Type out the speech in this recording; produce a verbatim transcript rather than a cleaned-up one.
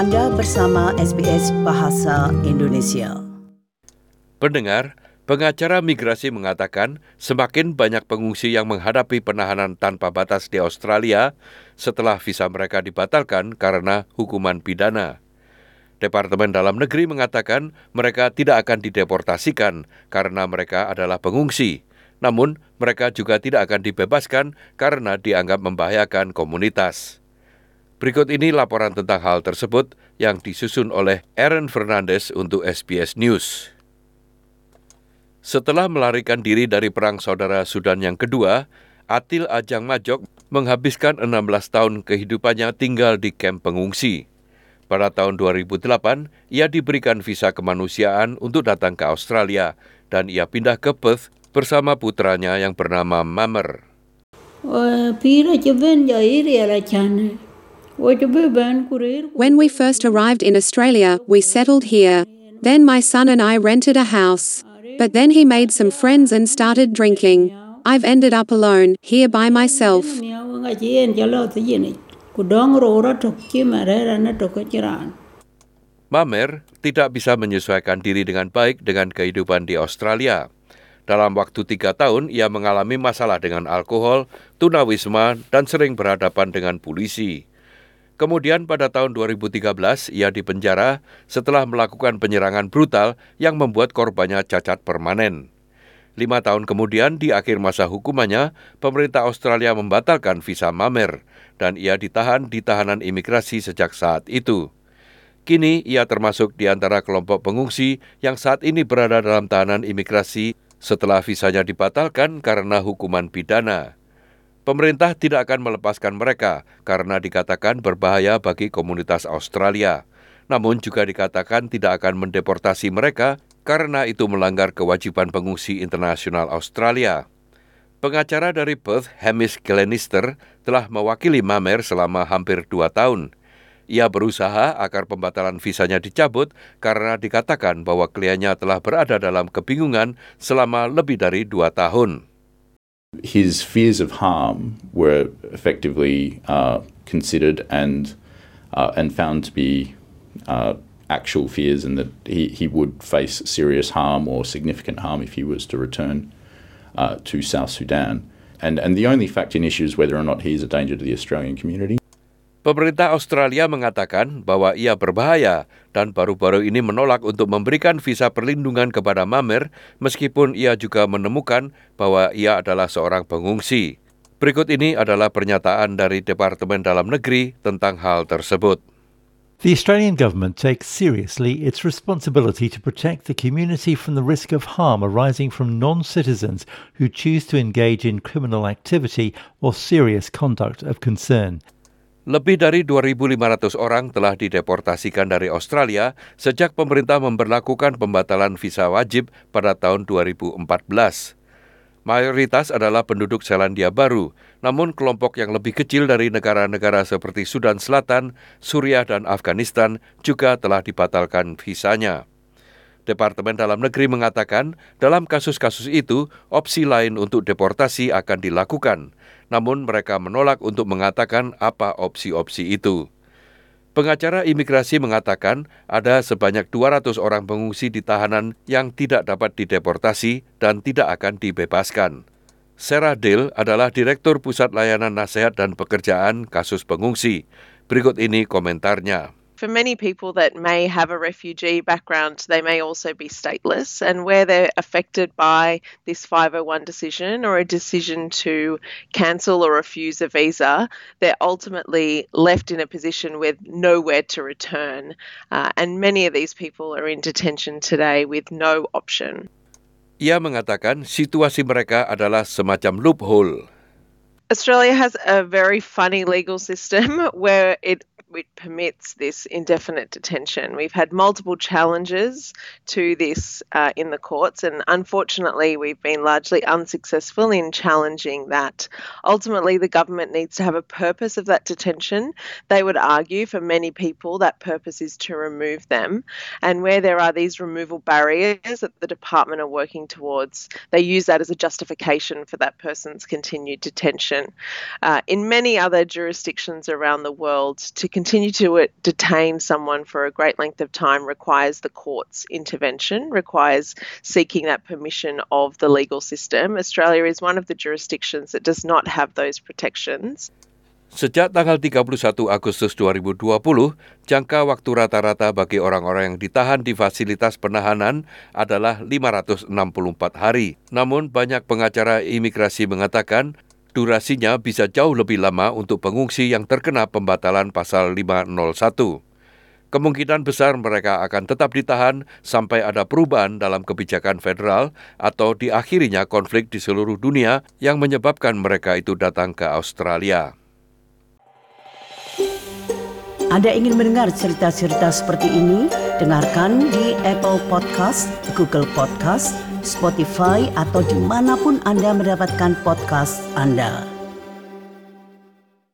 Anda bersama S B S Bahasa Indonesia. Pendengar, pengacara migrasi mengatakan semakin banyak pengungsi yang menghadapi penahanan tanpa batas di Australia setelah visa mereka dibatalkan karena hukuman pidana. Departemen Dalam Negeri mengatakan mereka tidak akan dideportasikan karena mereka adalah pengungsi. Namun, mereka juga tidak akan dibebaskan karena dianggap membahayakan komunitas. Berikut ini laporan tentang hal tersebut yang disusun oleh Aaron Fernandez untuk S B S News. Setelah melarikan diri dari Perang Saudara Sudan yang kedua, Atil Ajang Majok menghabiskan enam belas tahun kehidupannya tinggal di kamp pengungsi. Pada tahun dua ribu delapan, ia diberikan visa kemanusiaan untuk datang ke Australia dan ia pindah ke Perth bersama putranya yang bernama Mamer. When we first arrived in Australia, we settled here. Then my son and I rented a house. But then he made some friends and started drinking. I've ended up alone, here by myself. Mamer tidak bisa menyesuaikan diri dengan baik dengan kehidupan di Australia. Dalam waktu tiga tahun, ia mengalami masalah dengan alkohol, tunawisma, dan sering berhadapan dengan polisi. Kemudian pada tahun dua ribu tiga belas, ia dipenjara setelah melakukan penyerangan brutal yang membuat korbannya cacat permanen. Lima tahun kemudian, di akhir masa hukumannya, pemerintah Australia membatalkan visa Mamer, dan ia ditahan di tahanan imigrasi sejak saat itu. Kini, ia termasuk di antara kelompok pengungsi yang saat ini berada dalam tahanan imigrasi setelah visanya dibatalkan karena hukuman pidana. Pemerintah tidak akan melepaskan mereka karena dikatakan berbahaya bagi komunitas Australia. Namun juga dikatakan tidak akan mendeportasi mereka karena itu melanggar kewajiban pengungsi internasional Australia. Pengacara dari Perth, Hamish Glenister, telah mewakili Mamer selama hampir dua tahun. Ia berusaha agar pembatalan visanya dicabut karena dikatakan bahwa kliennya telah berada dalam kebingungan selama lebih dari dua tahun. His fears of harm were effectively uh, considered and uh, and found to be uh, actual fears, and that he, he would face serious harm or significant harm if he was to return uh, to South Sudan. And and the only fact in issue is whether or not he is a danger to the Australian community. Pemerintah Australia mengatakan bahwa ia berbahaya dan baru-baru ini menolak untuk memberikan visa perlindungan kepada Mamer meskipun ia juga menemukan bahwa ia adalah seorang pengungsi. Berikut ini adalah pernyataan dari Departemen Dalam Negeri tentang hal tersebut. The Australian government takes seriously its responsibility to protect the community from the risk of harm arising from non-citizens who choose to engage in criminal activity or serious conduct of concern. Lebih dari dua ribu lima ratus orang telah dideportasikan dari Australia sejak pemerintah memberlakukan pembatalan visa wajib pada tahun dua ribu empat belas. Mayoritas adalah penduduk Selandia Baru, namun kelompok yang lebih kecil dari negara-negara seperti Sudan Selatan, Suriah, dan Afghanistan juga telah dibatalkan visanya. Departemen Dalam Negeri mengatakan dalam kasus-kasus itu, opsi lain untuk deportasi akan dilakukan. Namun mereka menolak untuk mengatakan apa opsi-opsi itu. Pengacara imigrasi mengatakan ada sebanyak dua ratus orang pengungsi di tahanan yang tidak dapat dideportasi dan tidak akan dibebaskan. Sarah Dale adalah Direktur Pusat Layanan Nasihat dan Pekerjaan Kasus Pengungsi. Berikut ini komentarnya. For many people that may have a refugee background, they may also be stateless, and where they're affected by this five oh one decision or a decision to cancel or refuse a visa, they're ultimately left in a position with nowhere to return. Uh, and many of these people are in detention today with no option. Ia mengatakan situasi mereka adalah semacam loophole. Australia has a very funny legal system where it it permits this indefinite detention. We've had multiple challenges to this uh, in the courts, and unfortunately we've been largely unsuccessful in challenging that. Ultimately, the government needs to have a purpose of that detention. They would argue for many people that purpose is to remove them, and where there are these removal barriers that the department are working towards, they use that as a justification for that person's continued detention. Uh, in many other jurisdictions around the world, to continue to detain someone for a great length of time requires the court's intervention, requires seeking that permission of the legal system. Australia is one of the jurisdictions that does not have those protections. Sejak tanggal tiga puluh satu Agustus dua ribu dua puluh, jangka waktu rata-rata bagi orang-orang yang ditahan di fasilitas penahanan adalah lima ratus enam puluh empat hari. Namun banyak pengacara imigrasi mengatakan durasinya bisa jauh lebih lama untuk pengungsi yang terkena pembatalan pasal lima nol satu. Kemungkinan besar mereka akan tetap ditahan sampai ada perubahan dalam kebijakan federal atau diakhirinya konflik di seluruh dunia yang menyebabkan mereka itu datang ke Australia. Anda ingin mendengar cerita-cerita seperti ini? Dengarkan di Apple Podcast, Google Podcast, Spotify, atau dimanapun Anda mendapatkan podcast Anda.